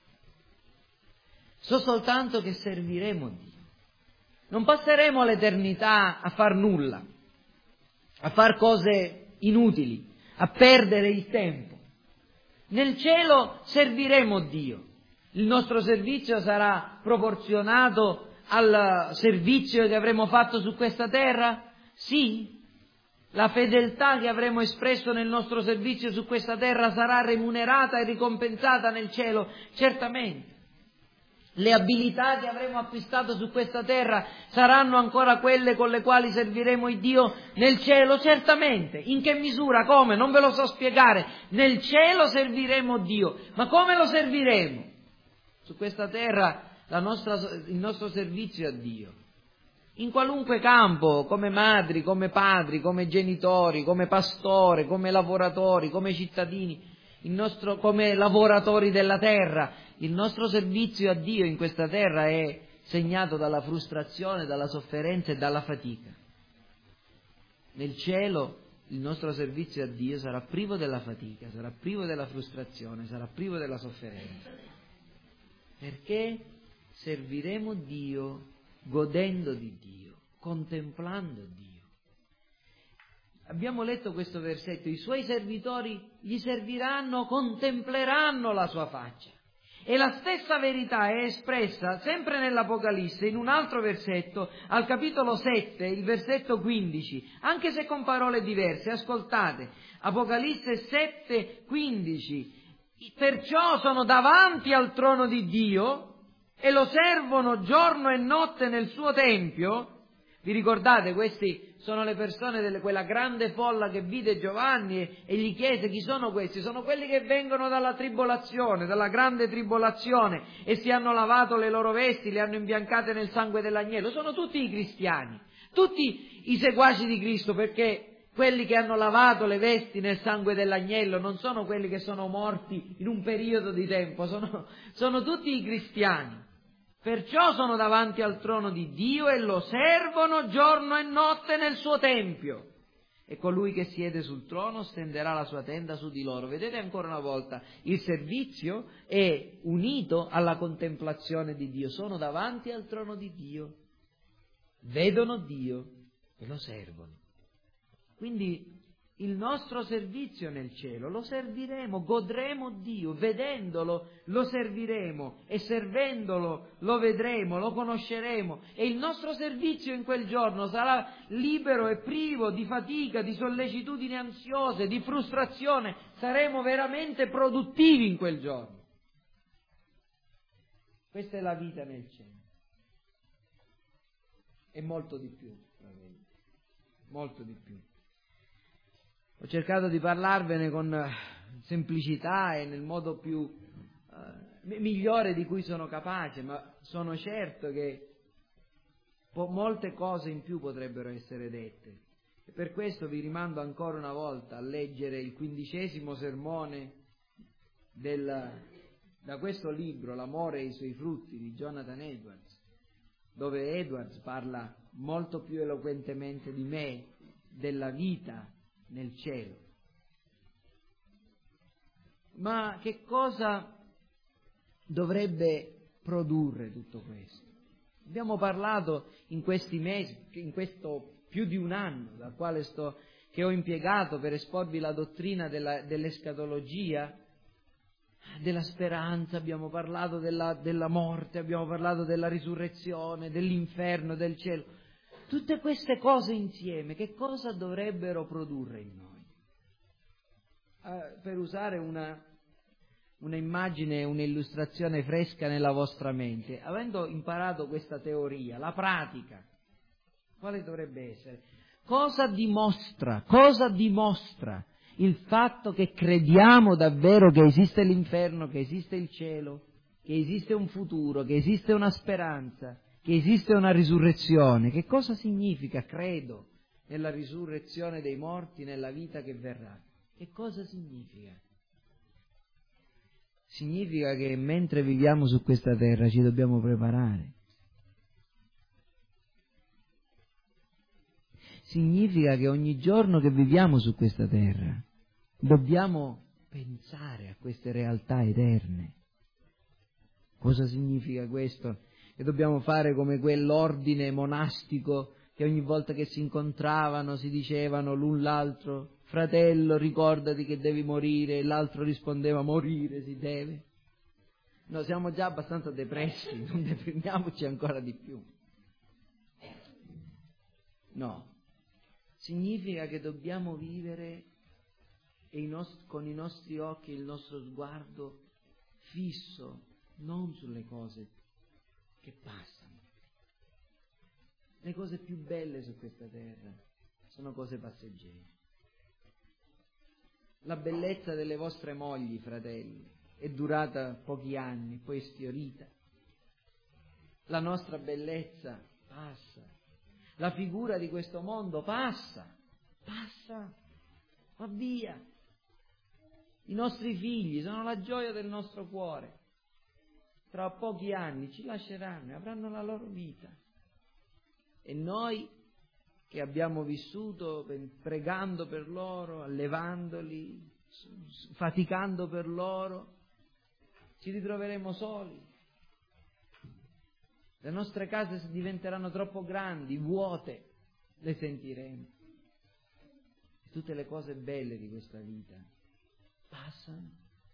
So soltanto che serviremo Dio. Non passeremo l'eternità a far nulla, a far cose inutili, a perdere il tempo. Nel cielo serviremo Dio. Il nostro servizio sarà proporzionato al servizio che avremo fatto su questa terra? Sì. La fedeltà che avremo espresso nel nostro servizio su questa terra sarà remunerata e ricompensata nel cielo? Certamente. Le abilità che avremo acquistato su questa terra saranno ancora quelle con le quali serviremo il Dio nel cielo? Certamente. In che misura? Come? Non ve lo so spiegare. Nel cielo serviremo Dio. Ma come lo serviremo? Su questa terra la nostra, il nostro servizio a Dio. In qualunque campo, come madri, come padri, come genitori, come pastore, come lavoratori, come cittadini, il nostro, come lavoratori della terra, il nostro servizio a Dio in questa terra è segnato dalla frustrazione, dalla sofferenza e dalla fatica. Nel cielo il nostro servizio a Dio sarà privo della fatica, sarà privo della frustrazione, sarà privo della sofferenza. Perché serviremo Dio godendo di Dio, contemplando Dio. Abbiamo letto questo versetto: i suoi servitori gli serviranno, contempleranno la sua faccia. E la stessa verità è espressa sempre nell'Apocalisse, in un altro versetto, al capitolo sette, il versetto quindici, anche se con parole diverse. Ascoltate, Apocalisse sette, quindici. Perciò sono davanti al trono di Dio e lo servono giorno e notte nel suo tempio. Vi ricordate, questi sono le persone delle quella grande folla che vide Giovanni e, e gli chiese: chi sono questi? Sono quelli che vengono dalla tribolazione, dalla grande tribolazione, e si hanno lavato le loro vesti, le hanno imbiancate nel sangue dell'agnello. Sono tutti i cristiani, tutti i seguaci di Cristo, perché quelli che hanno lavato le vesti nel sangue dell'agnello non sono quelli che sono morti in un periodo di tempo, sono, sono tutti i cristiani. Perciò sono davanti al trono di Dio e lo servono giorno e notte nel suo tempio. E colui che siede sul trono stenderà la sua tenda su di loro. Vedete ancora una volta, il servizio è unito alla contemplazione di Dio. Sono davanti al trono di Dio, vedono Dio e lo servono. Quindi il nostro servizio nel cielo lo serviremo, godremo Dio, vedendolo lo serviremo e servendolo lo vedremo, lo conosceremo, e il nostro servizio in quel giorno sarà libero e privo di fatica, di sollecitudini ansiose, di frustrazione. Saremo veramente produttivi in quel giorno. Questa è la vita nel cielo. E molto di più, molto di più. Ho cercato di parlarvene con semplicità e nel modo più eh, migliore di cui sono capace, ma sono certo che po- molte cose in più potrebbero essere dette. E per questo vi rimando ancora una volta a leggere il quindicesimo sermone del, da questo libro, L'amore e i suoi frutti, di Jonathan Edwards, dove Edwards parla molto più eloquentemente di me della vita nel cielo. Ma che cosa dovrebbe produrre tutto questo? Abbiamo parlato in questi mesi, in questo più di un anno, dal quale sto, che ho impiegato per esporvi la dottrina della, dell'escatologia, della speranza, abbiamo parlato della, della morte, abbiamo parlato della risurrezione, dell'inferno, del cielo. Tutte queste cose insieme, che cosa dovrebbero produrre in noi? Eh, per usare una, una immagine, un'illustrazione fresca nella vostra mente, avendo imparato questa teoria, la pratica, quale dovrebbe essere? Cosa dimostra, cosa dimostra il fatto che crediamo davvero che esiste l'inferno, che esiste il cielo, che esiste un futuro, che esiste una speranza, che che esiste una risurrezione. Che cosa significa? Credo nella risurrezione dei morti, nella vita che verrà. Che cosa significa? Significa che mentre viviamo su questa terra ci dobbiamo preparare. Significa che ogni giorno che viviamo su questa terra dobbiamo pensare a queste realtà eterne. Cosa significa questo? Che dobbiamo fare come quell'ordine monastico che ogni volta che si incontravano si dicevano l'un l'altro: fratello, ricordati che devi morire, e l'altro rispondeva: morire si deve. No, siamo già abbastanza depressi, non deprimiamoci ancora di più. No, significa che dobbiamo vivere e i nost- con i nostri occhi e il nostro sguardo fisso non sulle cose che passano. Le cose più belle su questa terra sono cose passeggere. La bellezza delle vostre mogli, fratelli, è durata pochi anni, poi è sfiorita. La nostra bellezza passa. La figura di questo mondo passa, passa, va via. I nostri figli sono la gioia del nostro cuore. Tra pochi anni ci lasceranno e avranno la loro vita. E noi che abbiamo vissuto pregando per loro, allevandoli, faticando per loro, ci ritroveremo soli. Le nostre case diventeranno troppo grandi, vuote, le sentiremo. Tutte le cose belle di questa vita passano.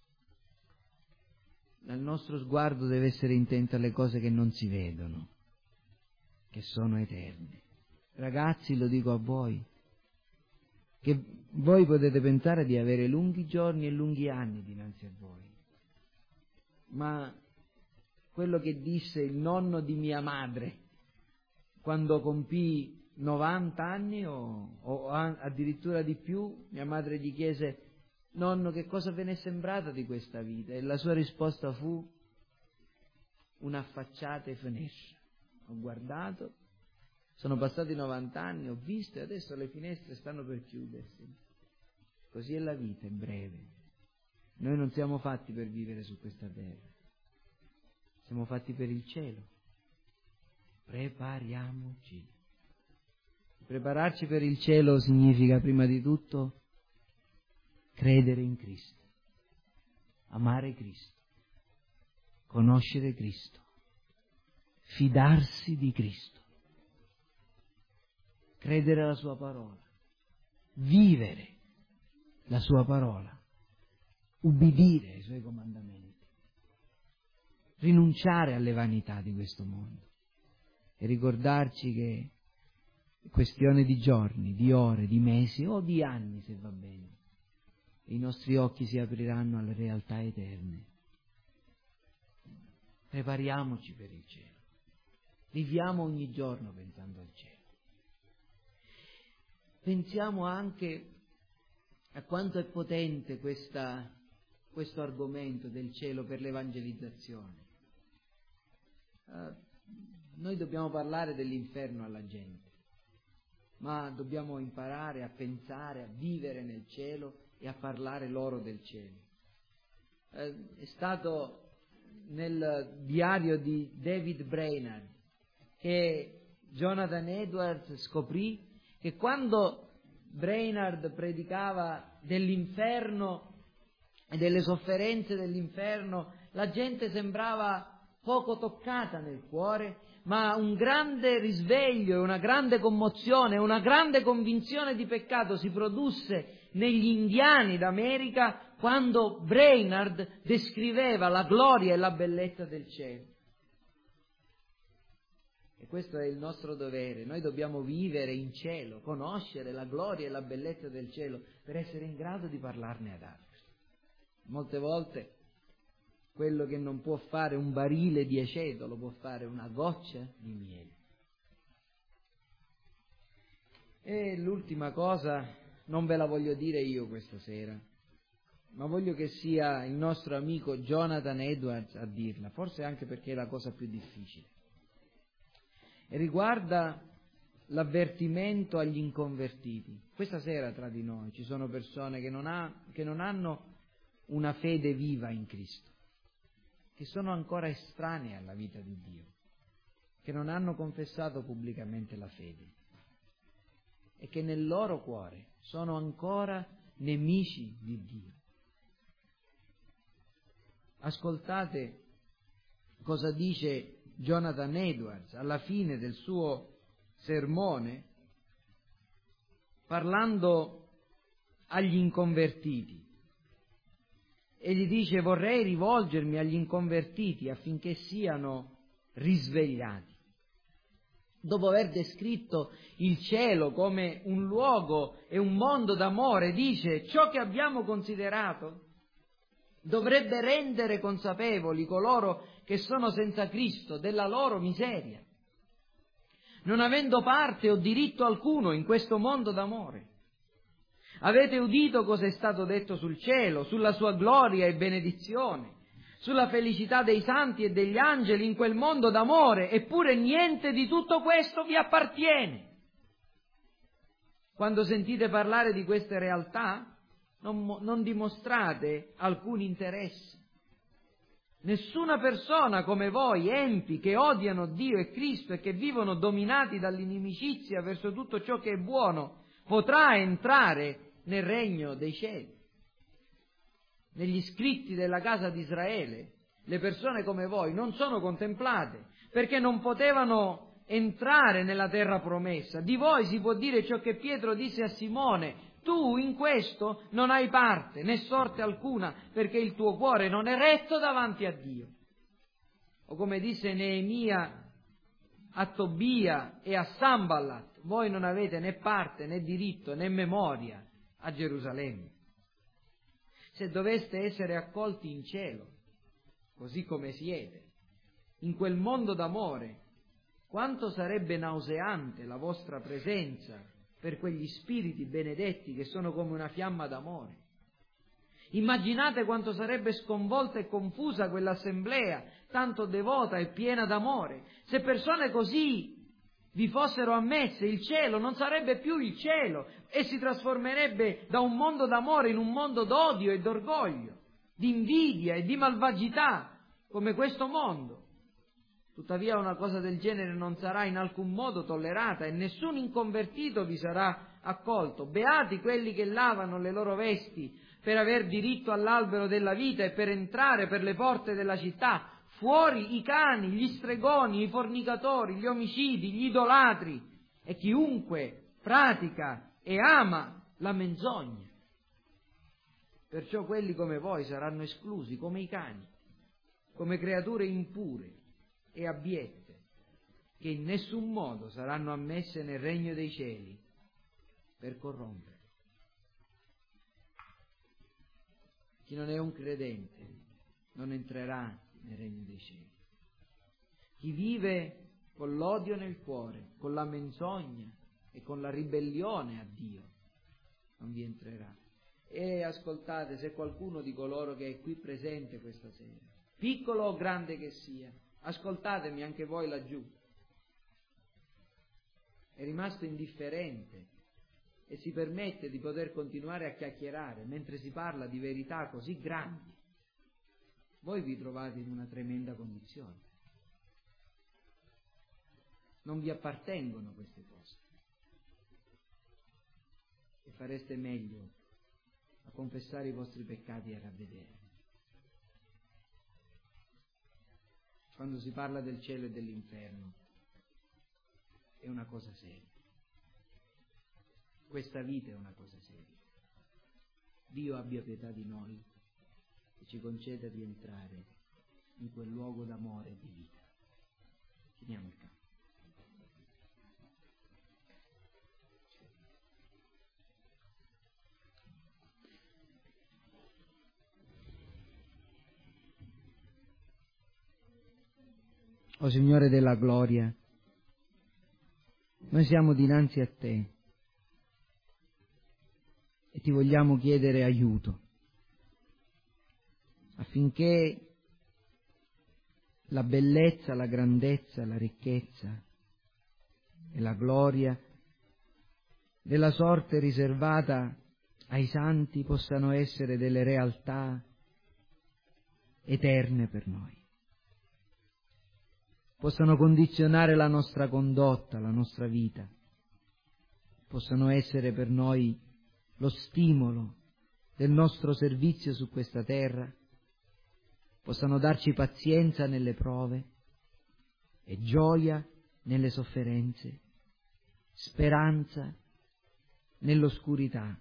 Il nostro sguardo deve essere intento alle cose che non si vedono, che sono eterne. Ragazzi, lo dico a voi, che voi potete pensare di avere lunghi giorni e lunghi anni dinanzi a voi, ma quello che disse il nonno di mia madre quando compì novanta anni o, o addirittura di più, mia madre gli chiese: nonno, che cosa ve ne è sembrata di questa vita? E la sua risposta fu: un'affacciata e finestra. Ho guardato, sono passati novanta anni, ho visto e adesso le finestre stanno per chiudersi. Così è la vita, è breve. Noi non siamo fatti per vivere su questa terra, siamo fatti per il cielo. Prepariamoci. Prepararci per il cielo significa prima di tutto credere in Cristo, amare Cristo, conoscere Cristo, fidarsi di Cristo, credere alla Sua parola, vivere la Sua parola, ubbidire ai Suoi comandamenti, rinunciare alle vanità di questo mondo e ricordarci che è questione di giorni, di ore, di mesi o di anni, se va bene, i nostri occhi si apriranno alle realtà eterne. Prepariamoci per il cielo. Viviamo ogni giorno pensando al cielo. Pensiamo anche a quanto è potente questa, questo argomento del cielo per l'evangelizzazione. Uh, noi dobbiamo parlare dell'inferno alla gente, ma dobbiamo imparare a pensare, a vivere nel cielo e a parlare loro del cielo. Eh, è stato nel diario di David Brainerd che Jonathan Edwards scoprì che quando Brainerd predicava dell'inferno e delle sofferenze dell'inferno, la gente sembrava poco toccata nel cuore, ma un grande risveglio, una grande commozione, una grande convinzione di peccato si produsse negli indiani d'America quando Brainerd descriveva la gloria e la bellezza del cielo. E questo è il nostro dovere, noi dobbiamo vivere in cielo, conoscere la gloria e la bellezza del cielo per essere in grado di parlarne ad altri. Molte volte quello che non può fare un barile di aceto lo può fare una goccia di miele. E l'ultima cosa non ve la voglio dire io questa sera, ma voglio che sia il nostro amico Jonathan Edwards a dirla, forse anche perché è la cosa più difficile. e riguarda l'avvertimento agli inconvertiti. Questa sera tra di noi ci sono persone che non, ha, che non hanno una fede viva in Cristo, che sono ancora estranee alla vita di Dio, che non hanno confessato pubblicamente la fede e che nel loro cuore sono ancora nemici di Dio. Ascoltate cosa dice Jonathan Edwards alla fine del suo sermone, parlando agli inconvertiti, e gli dice: vorrei rivolgermi agli inconvertiti affinché siano risvegliati. Dopo aver descritto il cielo come un luogo e un mondo d'amore, dice: ciò che abbiamo considerato dovrebbe rendere consapevoli coloro che sono senza Cristo della loro miseria, non avendo parte o diritto alcuno in questo mondo d'amore. Avete udito cosa è stato detto sul cielo, sulla sua gloria e benedizione, sulla felicità dei santi e degli angeli in quel mondo d'amore, eppure niente di tutto questo vi appartiene. Quando sentite parlare di queste realtà, non, non dimostrate alcun interesse. Nessuna persona come voi, empi, che odiano Dio e Cristo e che vivono dominati dall'inimicizia verso tutto ciò che è buono, potrà entrare nel regno dei cieli. Negli scritti della casa di Israele, le persone come voi non sono contemplate, perché non potevano entrare nella terra promessa. Di voi si può dire ciò che Pietro disse a Simone: tu in questo non hai parte né sorte alcuna, perché il tuo cuore non è retto davanti a Dio. O come disse Neemia a Tobia e a Sanballat: voi non avete né parte né diritto né memoria a Gerusalemme. Se doveste essere accolti in cielo, così come siete, in quel mondo d'amore, quanto sarebbe nauseante la vostra presenza per quegli spiriti benedetti che sono come una fiamma d'amore. Immaginate quanto sarebbe sconvolta e confusa quell'assemblea, tanto devota e piena d'amore. Se persone così vi fossero ammesse, il cielo non sarebbe più il cielo e si trasformerebbe da un mondo d'amore in un mondo d'odio e d'orgoglio, di invidia e di malvagità, come questo mondo. Tuttavia una cosa del genere non sarà in alcun modo tollerata e nessun inconvertito vi sarà accolto. Beati quelli che lavano le loro vesti per aver diritto all'albero della vita e per entrare per le porte della città. Fuori i cani, gli stregoni, i fornicatori, gli omicidi, gli idolatri e chiunque pratica e ama la menzogna. Perciò quelli come voi saranno esclusi come i cani, come creature impure e abiette, che in nessun modo saranno ammesse nel regno dei cieli per corrompere. Chi non è un credente non entrerà nel regno dei cieli. Chi vive con l'odio nel cuore, con la menzogna e con la ribellione a Dio non vi entrerà. E ascoltate, se qualcuno di coloro che è qui presente questa sera, piccolo o grande che sia, ascoltatemi anche voi laggiù, è rimasto indifferente e si permette di poter continuare a chiacchierare mentre si parla di verità così grandi, voi vi trovate in una tremenda condizione. Non vi appartengono queste cose e fareste meglio a confessare i vostri peccati e a ravvedervi. Quando si parla del cielo e dell'inferno è una cosa seria. Questa vita è una cosa seria. Dio abbia pietà di noi e ci conceda di entrare in quel luogo d'amore e di vita. Chiniamo il capo. O Signore della gloria, noi siamo dinanzi a Te e Ti vogliamo chiedere aiuto affinché la bellezza, la grandezza, la ricchezza e la gloria della sorte riservata ai santi possano essere delle realtà eterne per noi, possano condizionare la nostra condotta, la nostra vita, possano essere per noi lo stimolo del nostro servizio su questa terra, possano darci pazienza nelle prove e gioia nelle sofferenze, speranza nell'oscurità.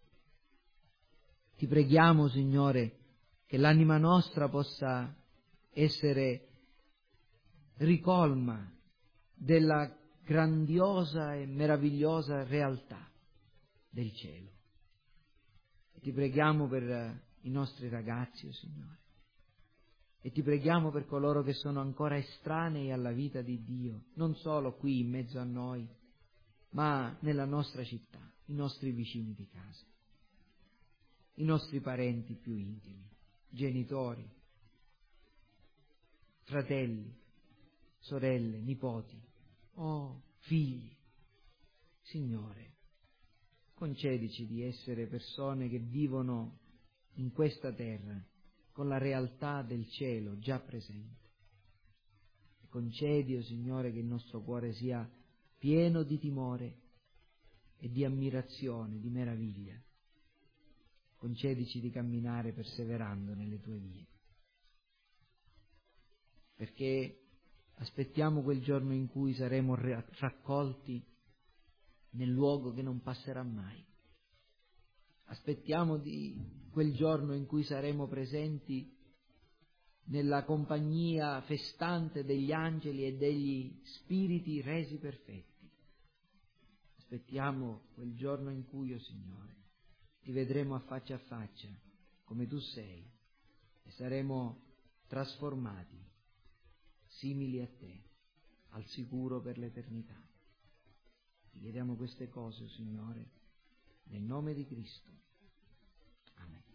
Ti preghiamo, Signore, che l'anima nostra possa essere ricolma della grandiosa e meravigliosa realtà del cielo. E ti preghiamo per i nostri ragazzi, oh Signore, e ti preghiamo per coloro che sono ancora estranei alla vita di Dio, non solo qui in mezzo a noi, ma nella nostra città, i nostri vicini di casa, i nostri parenti più intimi, genitori, fratelli, sorelle, nipoti, oh, figli. Signore, concedici di essere persone che vivono in questa terra con la realtà del cielo già presente. E concedi, oh Signore, che il nostro cuore sia pieno di timore e di ammirazione, di meraviglia. Concedici di camminare perseverando nelle tue vie, perché aspettiamo quel giorno in cui saremo raccolti nel luogo che non passerà mai. Aspettiamo di quel giorno in cui saremo presenti nella compagnia festante degli angeli e degli spiriti resi perfetti. Aspettiamo quel giorno in cui, o Signore, ti vedremo a faccia a faccia come tu sei e saremo trasformati simili a te, al sicuro per l'eternità. Ti chiediamo queste cose, o Signore, nel nome di Cristo. Amen.